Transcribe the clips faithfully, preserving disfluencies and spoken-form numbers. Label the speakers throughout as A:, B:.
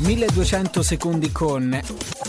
A: milleduecento secondi con...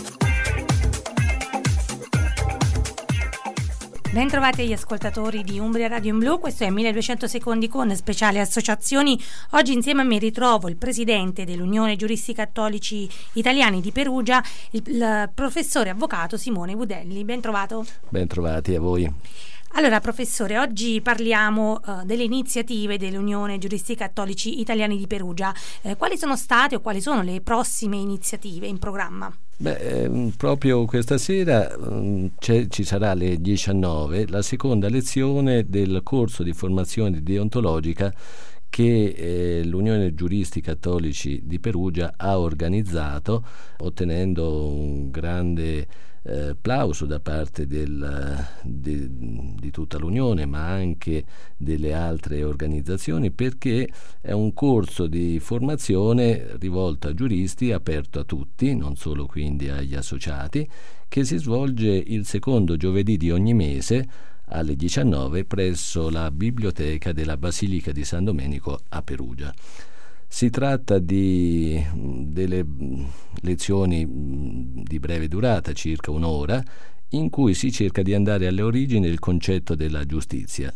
B: Bentrovati agli ascoltatori di Umbria Radio in Blu, questo è milleduecento secondi con speciale associazioni. Oggi insieme a me ritrovo il presidente dell'Unione Giuristi Cattolici Italiani di Perugia, il, il professore avvocato Simone Budelli. Bentrovato.
C: Bentrovati a voi.
B: Allora professore, oggi parliamo uh, delle iniziative dell'Unione Giuristi Cattolici Italiani di Perugia. Eh, quali sono state o quali sono le prossime iniziative in programma?
C: Beh, eh, proprio questa sera um, ci sarà alle diciannove la seconda lezione del corso di formazione deontologica che eh, l'Unione Giuristi Cattolici di Perugia ha organizzato, ottenendo un grande eh, plauso da parte del, de, di tutta l'Unione, ma anche delle altre organizzazioni, perché è un corso di formazione rivolto a giuristi, aperto a tutti, non solo quindi agli associati, che si svolge il secondo giovedì di ogni mese alle diciannove presso la biblioteca della Basilica di San Domenico a Perugia. Si tratta di delle lezioni di breve durata, circa un'ora, in cui si cerca di andare alle origini del concetto della giustizia,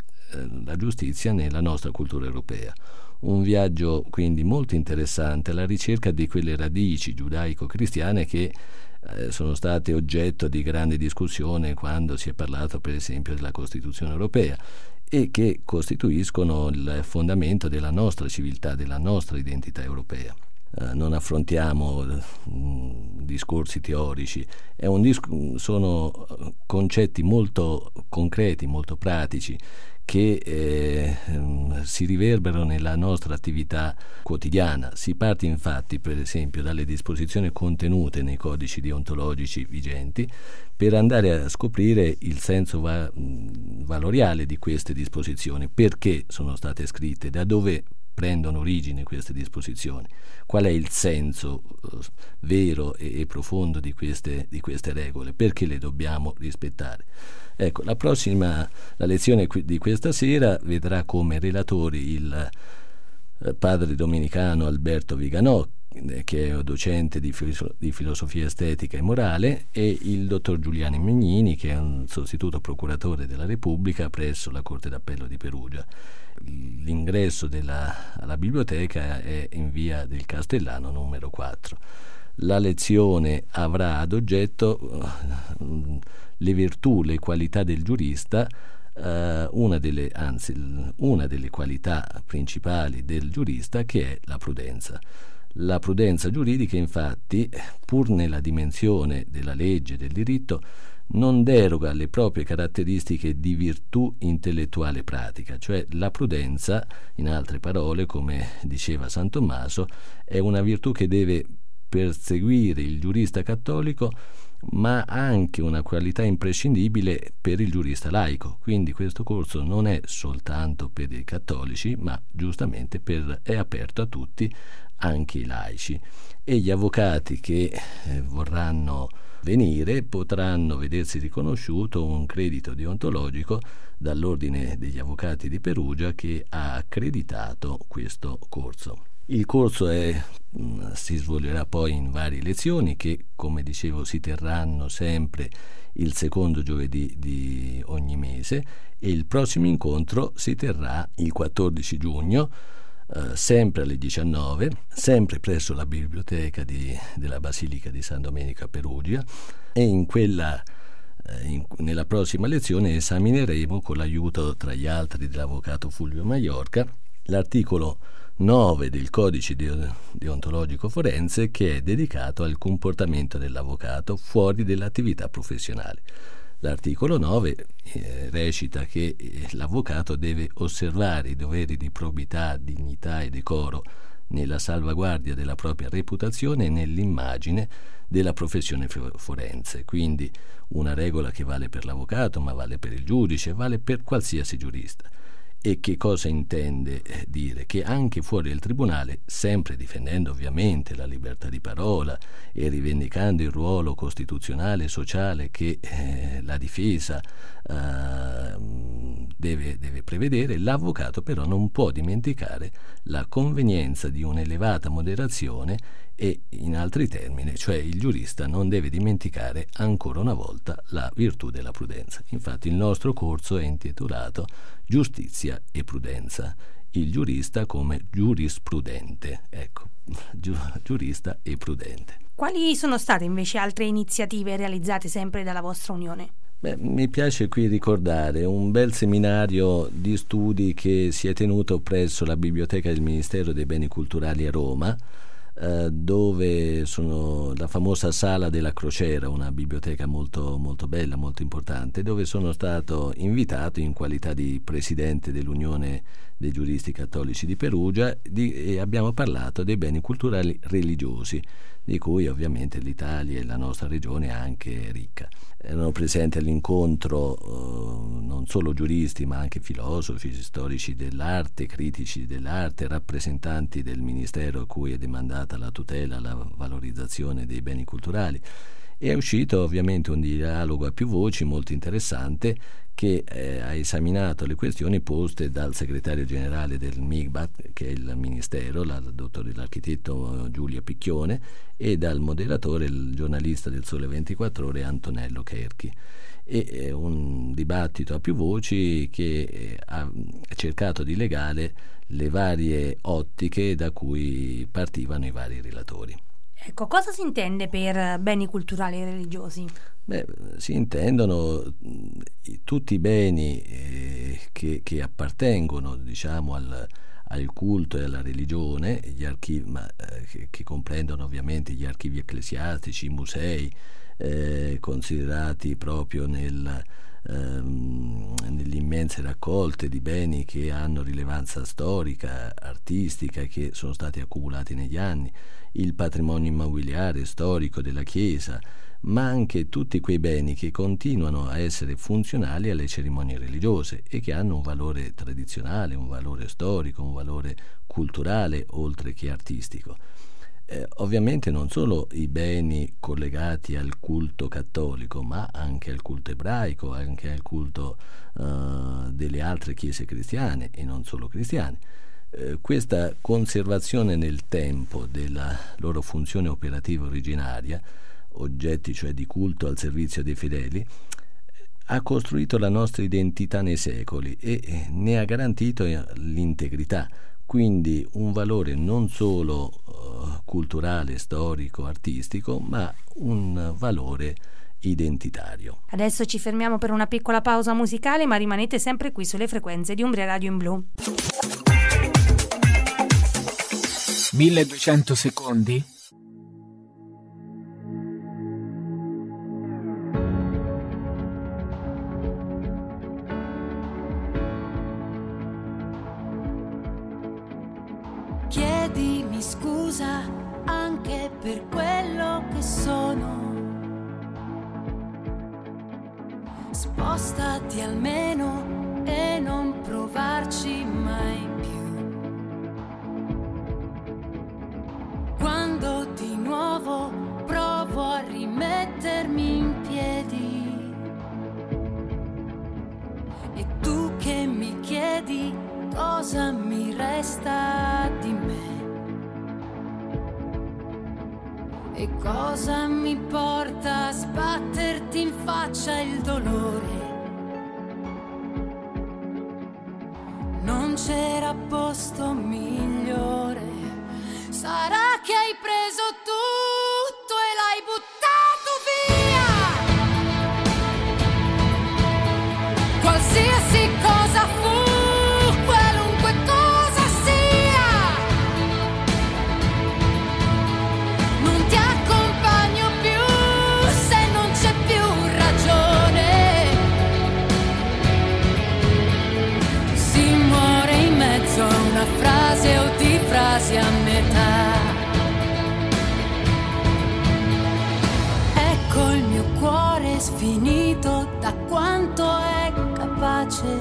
C: la giustizia nella nostra cultura europea. Un viaggio quindi molto interessante alla ricerca di quelle radici giudaico-cristiane che eh, sono state oggetto di grande discussione quando si è parlato per esempio della Costituzione europea e che costituiscono il fondamento della nostra civiltà, della nostra identità europea. Eh, non affrontiamo mh, discorsi teorici, è un dis- sono concetti molto concreti, molto pratici, che eh, si riverberano nella nostra attività quotidiana. Si parte infatti per esempio dalle disposizioni contenute nei codici deontologici vigenti per andare a scoprire il senso va- valoriale di queste disposizioni, perché sono state scritte, da dove prendono origine queste disposizioni, qual è il senso eh, vero e, e profondo di queste, di queste regole, perché le dobbiamo rispettare. Ecco, la prossima, la lezione di questa sera vedrà come relatori il eh, padre domenicano Alberto Viganò, eh, che è docente di, filo- di filosofia estetica e morale, e il dottor Giuliano Mignini, che è un sostituto procuratore della Repubblica presso la Corte d'Appello di Perugia. L'ingresso della, alla biblioteca è in via del Castellano numero quattro. La lezione avrà ad oggetto uh, le virtù, le qualità del giurista, uh, una delle, anzi, una delle qualità principali del giurista, che è la prudenza. La prudenza giuridica, infatti, pur nella dimensione della legge e del diritto, non deroga alle proprie caratteristiche di virtù intellettuale pratica, cioè la prudenza, in altre parole, come diceva San Tommaso, è una virtù che deve perseguire il giurista cattolico, ma anche una qualità imprescindibile per il giurista laico. Quindi questo corso non è soltanto per i cattolici, ma giustamente per, è aperto a tutti, anche i laici. E gli avvocati che eh, vorranno venire potranno vedersi riconosciuto un credito deontologico dall'Ordine degli Avvocati di Perugia, che ha accreditato questo corso. Il corso è, mh, si svolgerà poi in varie lezioni che, come dicevo, si terranno sempre il secondo giovedì di ogni mese, e il prossimo incontro si terrà il quattordici giugno, Uh, sempre alle diciannove, sempre presso la biblioteca di, della Basilica di San Domenico a Perugia, e in quella, uh, in, nella prossima lezione esamineremo, con l'aiuto tra gli altri dell'avvocato Fulvio Maiorca, l'articolo nove del codice de- deontologico forense, che è dedicato al comportamento dell'avvocato fuori dell'attività professionale. L'articolo nove eh, recita che eh, l'avvocato deve osservare i doveri di probità, dignità e decoro nella salvaguardia della propria reputazione e nell'immagine della professione forense. Quindi una regola che vale per l'avvocato, ma vale per il giudice, vale per qualsiasi giurista. E che cosa intende dire? Che anche fuori del tribunale, sempre difendendo ovviamente la libertà di parola e rivendicando il ruolo costituzionale e sociale che eh, la difesa eh, deve, deve prevedere, l'avvocato però non può dimenticare la convenienza di un'elevata moderazione e, in altri termini, cioè il giurista non deve dimenticare ancora una volta la virtù della prudenza. Infatti il nostro corso è intitolato Giustizia e Prudenza, il giurista come giurisprudente, ecco, gi- giurista e prudente.
B: Quali sono state invece altre iniziative realizzate sempre dalla vostra Unione?
C: Beh, mi piace qui ricordare un bel seminario di studi che si è tenuto presso la Biblioteca del Ministero dei Beni Culturali a Roma, eh, dove sono la famosa Sala della Crociera, una biblioteca molto, molto bella, molto importante, dove sono stato invitato in qualità di presidente dell'Unione dei Giuristi Cattolici di Perugia di, e abbiamo parlato dei beni culturali religiosi, di cui ovviamente l'Italia e la nostra regione è anche ricca. Erano presenti all'incontro eh, non solo giuristi ma anche filosofi, storici dell'arte, critici dell'arte, rappresentanti del ministero a cui è demandata la tutela e la valorizzazione dei beni culturali. E è uscito ovviamente un dialogo a più voci molto interessante che eh, ha esaminato le questioni poste dal segretario generale del MIGBAT, che è il ministero, la dottore l'architetto Giulia Picchione, e dal moderatore, il giornalista del Sole ventiquattro Ore Antonello Cherchi. E eh, un dibattito a più voci che eh, ha cercato di legare le varie ottiche da cui partivano i vari relatori.
B: Ecco, cosa si intende per beni culturali religiosi?
C: Beh, si intendono tutti i beni eh, che, che appartengono, diciamo, al, al culto e alla religione, gli archivi, ma, eh, che, che comprendono ovviamente gli archivi ecclesiastici, i musei, eh, considerati proprio nel, ehm, nelle immense raccolte di beni che hanno rilevanza storica, artistica, che sono stati accumulati negli anni, il patrimonio immobiliare storico della Chiesa, ma anche tutti quei beni che continuano a essere funzionali alle cerimonie religiose e che hanno un valore tradizionale, un valore storico, un valore culturale oltre che artistico. Eh, ovviamente non solo i beni collegati al culto cattolico, ma anche al culto ebraico, anche al culto uh, delle altre chiese cristiane e non solo cristiane. Eh, questa conservazione nel tempo della loro funzione operativa originaria, oggetti cioè di culto al servizio dei fedeli, ha costruito la nostra identità nei secoli e ne ha garantito l'integrità, quindi un valore non solo uh, culturale, storico, artistico, ma un valore identitario.
B: Adesso ci fermiamo per una piccola pausa musicale, ma rimanete sempre qui sulle frequenze di Umbria Radio in Blu.
A: milleduecento secondi?
D: Chiedimi scusa anche per quello che sono. Spostati almeno e non provarci mai più. Quando di nuovo provo a rimettermi in piedi e tu che mi chiedi cosa mi resta di me e cosa mi porta a sbatterti in faccia il dolore. Non c'era posto migliore. Sarà che hai preso tutto e l'hai buttato via. Qualsiasi cosa fu, qualunque cosa sia, non ti accompagno più se non c'è più ragione. Si muore in mezzo a una frase o di frasi a metà. Ecco il mio cuore sfinito da quanto è capace,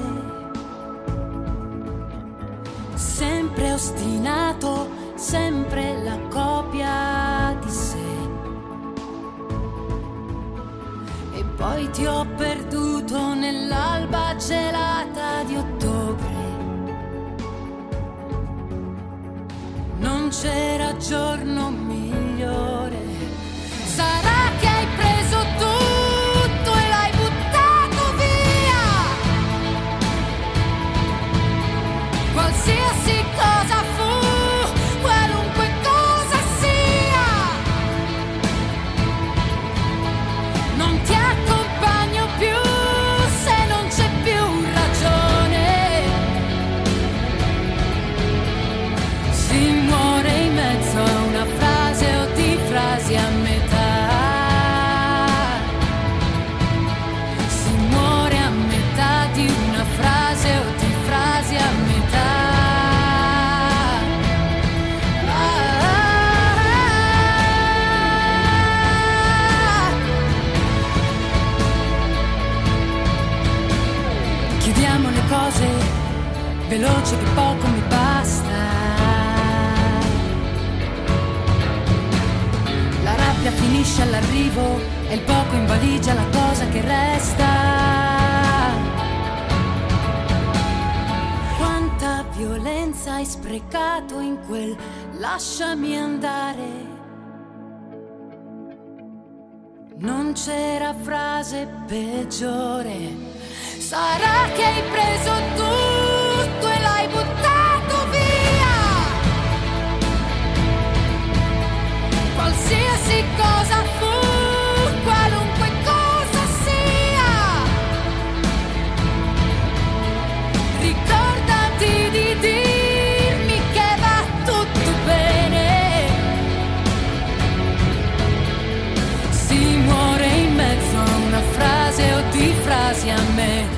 D: sempre ostinato, sempre la copia di sé. E poi ti ho perduto nell'alba gelata di c'era giorno migliore. Sarà che hai preso tutto e l'hai buttato via. Qualsiasi cosa fu, qualunque cosa sia, non ti accompagno più se non c'è più ragione. Si muore in mezzo a una frase o di frasi a metà. Si muore a metà di una frase o di frasi a metà. Chiudiamo le cose veloce che poco mi basta. La rabbia finisce all'arrivo e il poco in valigia la cosa che resta. Quanta violenza hai sprecato in quel lasciami andare. Non c'era frase peggiore. Sarà che hai preso tutto e l'hai buttato via. Qualsiasi cosa fu, qualunque cosa sia, ricordati di dirmi che va tutto bene. Si muore in mezzo a una frase o di frasi a me.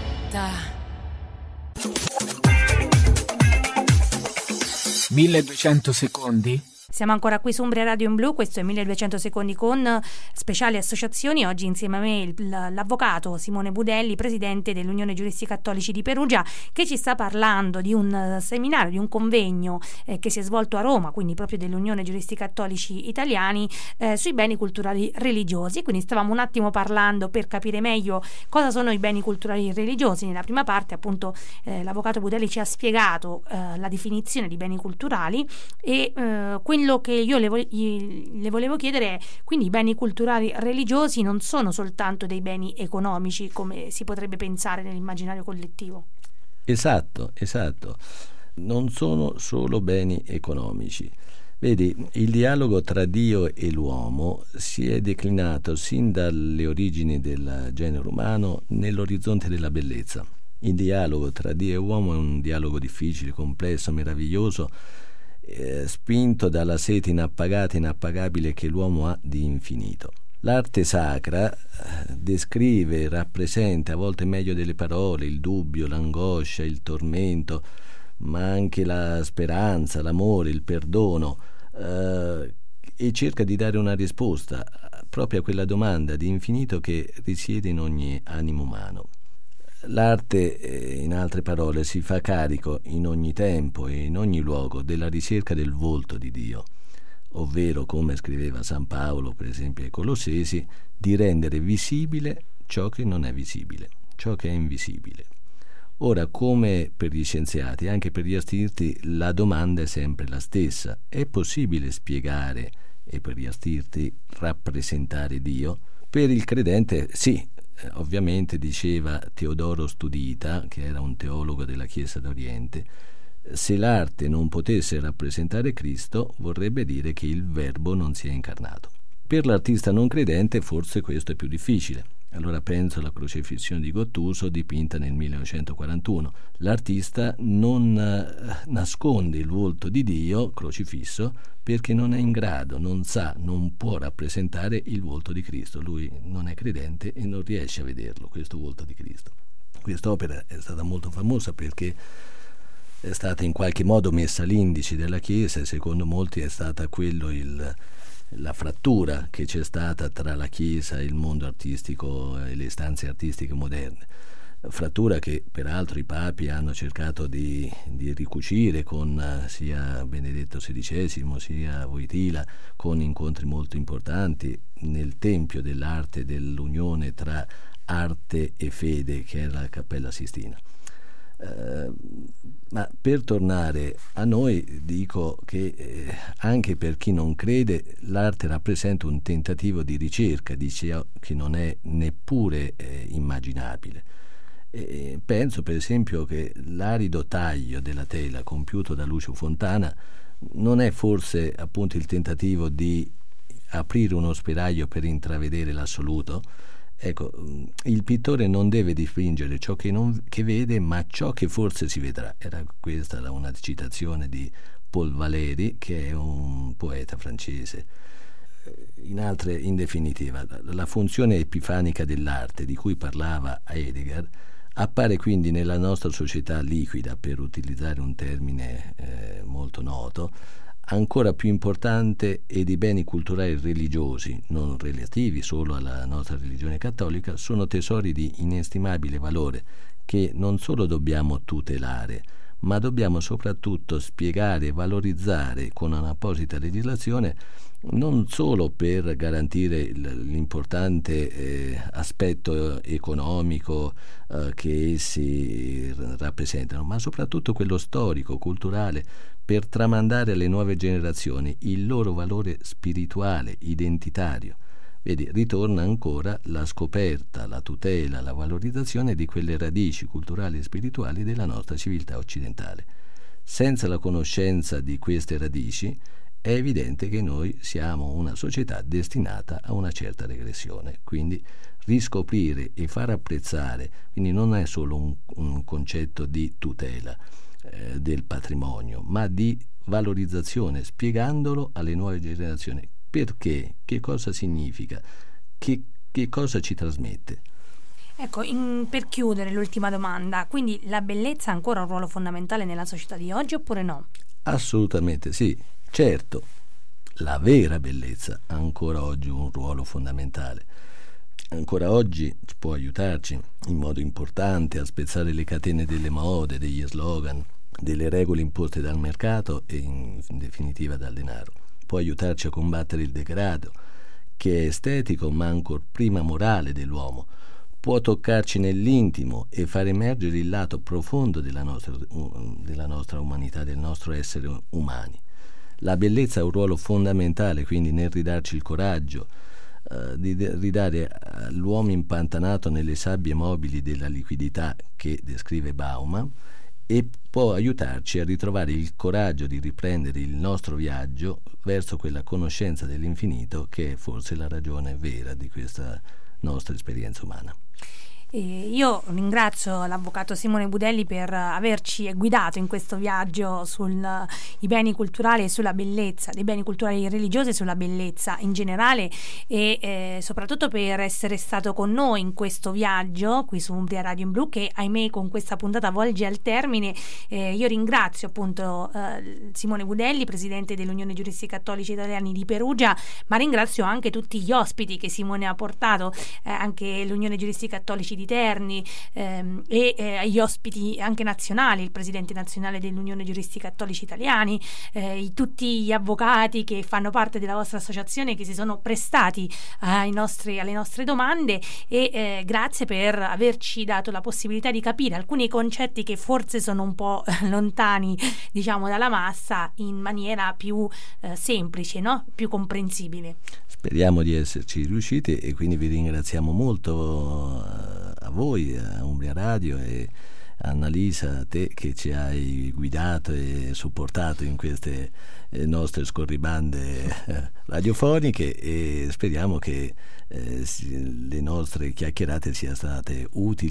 A: milleduecento secondi?
B: Siamo ancora qui su Umbria Radio in Blu, questo è milleduecento secondi con speciali associazioni. Oggi insieme a me il, l'avvocato Simone Budelli, presidente dell'Unione Giuristi Cattolici di Perugia, che ci sta parlando di un seminario, di un convegno eh, che si è svolto a Roma, quindi proprio dell'Unione Giuristi Cattolici Italiani, eh, sui beni culturali religiosi. Quindi stavamo un attimo parlando per capire meglio cosa sono i beni culturali religiosi. Nella prima parte appunto eh, l'avvocato Budelli ci ha spiegato eh, la definizione di beni culturali e eh, quindi quello che io le, vo- le volevo chiedere è, quindi i beni culturali religiosi non sono soltanto dei beni economici come si potrebbe pensare nell'immaginario collettivo?
C: Esatto, esatto. Non sono solo beni economici. Vedi, il dialogo tra Dio e l'uomo si è declinato sin dalle origini del genere umano nell'orizzonte della bellezza. Il dialogo tra Dio e uomo è un dialogo difficile, complesso, meraviglioso, Eh, spinto dalla sete inappagata e inappagabile che l'uomo ha di infinito. L'arte sacra eh, descrive e rappresenta, a volte meglio delle parole, il dubbio, l'angoscia, il tormento, ma anche la speranza, l'amore, il perdono, eh, e cerca di dare una risposta proprio a quella domanda di infinito che risiede in ogni animo umano. L'arte, in altre parole, si fa carico in ogni tempo e in ogni luogo della ricerca del volto di Dio, ovvero, come scriveva San Paolo, per esempio ai Colossesi, di rendere visibile ciò che non è visibile, ciò che è invisibile. Ora, come per gli scienziati, anche per gli artisti, la domanda è sempre la stessa. È possibile spiegare e per gli artisti rappresentare Dio? Per il credente sì. Ovviamente, diceva Teodoro Studita, che era un teologo della Chiesa d'Oriente, se l'arte non potesse rappresentare Cristo, vorrebbe dire che il Verbo non si è incarnato. Per l'artista non credente forse questo è più difficile. Allora penso alla crocifissione di Gottuso dipinta nel millenovecentoquarantuno. L'artista non nasconde il volto di Dio crocifisso perché non è in grado, non sa, non può rappresentare il volto di Cristo. Lui non è credente e non riesce a vederlo, questo volto di Cristo. Quest'opera è stata molto famosa perché è stata in qualche modo messa all'indice della Chiesa e secondo molti è stata quello il la frattura che c'è stata tra la Chiesa e il mondo artistico e le istanze artistiche moderne, frattura che peraltro i papi hanno cercato di, di ricucire con uh, sia Benedetto sedicesimo sia Wojtyla, con incontri molto importanti nel Tempio dell'Arte dell'unione tra arte e fede, che è la Cappella Sistina. Eh, ma per tornare a noi dico che eh, anche per chi non crede l'arte rappresenta un tentativo di ricerca di ciò che non è neppure eh, immaginabile. E penso per esempio che l'arido taglio della tela compiuto da Lucio Fontana non è forse appunto il tentativo di aprire uno spiraglio per intravedere l'assoluto? Ecco, il pittore non deve dipingere ciò che, non, che vede, ma ciò che forse si vedrà. Era questa una citazione di Paul Valéry, che è un poeta francese. In altre, in definitiva, la funzione epifanica dell'arte di cui parlava Heidegger appare quindi nella nostra società liquida, per utilizzare un termine eh, molto noto, ancora più importante, e i beni culturali e religiosi, non relativi solo alla nostra religione cattolica, sono tesori di inestimabile valore che non solo dobbiamo tutelare, ma dobbiamo soprattutto spiegare e valorizzare con un'apposita legislazione, non solo per garantire l'importante eh, aspetto economico eh, che essi rappresentano, ma soprattutto quello storico, culturale, per tramandare alle nuove generazioni il loro valore spirituale, identitario. Vedi, ritorna ancora la scoperta, la tutela, la valorizzazione di quelle radici culturali e spirituali della nostra civiltà occidentale. Senza la conoscenza di queste radici è evidente che noi siamo una società destinata a una certa regressione. Quindi riscoprire e far apprezzare, quindi non è solo un, un concetto di tutela eh, del patrimonio, ma di valorizzazione, spiegandolo alle nuove generazioni. Perché? Che cosa significa? Che, che cosa ci trasmette?
B: Ecco, in, per chiudere l'ultima domanda, quindi la bellezza ha ancora un ruolo fondamentale nella società di oggi oppure no?
C: Assolutamente sì, certo, la vera bellezza ha ancora oggi un ruolo fondamentale. Ancora oggi può aiutarci in modo importante a spezzare le catene delle mode, degli slogan, delle regole imposte dal mercato e in, in definitiva dal denaro. Può aiutarci a combattere il degrado, che è estetico ma ancor prima morale dell'uomo. Può toccarci nell'intimo e far emergere il lato profondo della nostra, della nostra umanità, del nostro essere umani. La bellezza ha un ruolo fondamentale quindi nel ridarci il coraggio, eh, di ridare all'uomo impantanato nelle sabbie mobili della liquidità che descrive Bauman, e può aiutarci a ritrovare il coraggio di riprendere il nostro viaggio verso quella conoscenza dell'infinito che è forse la ragione vera di questa nostra esperienza umana.
B: E io ringrazio l'avvocato Simone Budelli per averci guidato in questo viaggio sui beni culturali e sulla bellezza, dei beni culturali religiosi e sulla bellezza in generale, e eh, soprattutto per essere stato con noi in questo viaggio qui su Umbria Radio in Blu, che ahimè con questa puntata volge al termine. Eh, io ringrazio appunto eh, Simone Budelli, presidente dell'Unione Giuristi Cattolici Italiani di Perugia, ma ringrazio anche tutti gli ospiti che Simone ha portato, eh, anche l'Unione Giuristi Cattolici di Terni ehm, e eh, gli ospiti anche nazionali, il presidente nazionale dell'Unione Giuristi Cattolici Italiani, eh, tutti gli avvocati che fanno parte della vostra associazione, che si sono prestati ai nostri, alle nostre domande, e eh, grazie per averci dato la possibilità di capire alcuni concetti che forse sono un po' lontani, diciamo, dalla massa, in maniera più eh, semplice, no? Più comprensibile.
C: Speriamo di esserci riusciti, e quindi vi ringraziamo molto a voi, a Umbria Radio, e a Annalisa, a te che ci hai guidato e supportato in queste eh, nostre scorribande eh, radiofoniche, e speriamo che eh, si, le nostre chiacchierate siano state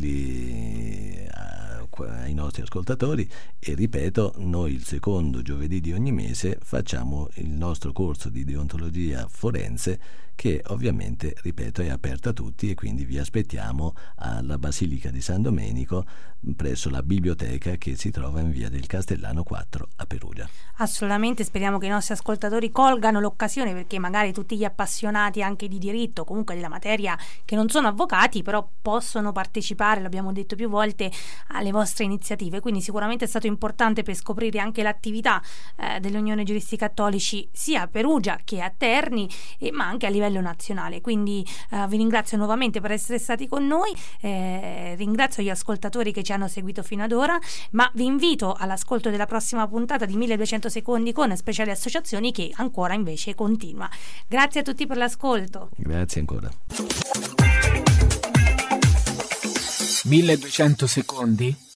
C: utili a, ai nostri ascoltatori. E ripeto, noi il secondo giovedì di ogni mese facciamo il nostro corso di deontologia forense, che ovviamente, ripeto, è aperto a tutti, e quindi vi aspettiamo alla Basilica di San Domenico presso la biblioteca che si trova in via del Castellano quattro a Perugia.
B: Assolutamente, speriamo che i nostri ascoltatori colgano l'occasione, perché magari tutti gli appassionati anche di diritto, comunque della materia, che non sono avvocati però possono partecipare, l'abbiamo detto più volte, alle vostre vostre iniziative, quindi sicuramente è stato importante per scoprire anche l'attività eh, dell'Unione Giuristi Cattolici sia a Perugia che a Terni, eh, ma anche a livello nazionale. Quindi eh, vi ringrazio nuovamente per essere stati con noi, eh, ringrazio gli ascoltatori che ci hanno seguito fino ad ora, ma vi invito all'ascolto della prossima puntata di milleduecento secondi con speciali associazioni, che ancora invece continua. Grazie a tutti per l'ascolto.
C: Grazie ancora.
A: milleduecento secondi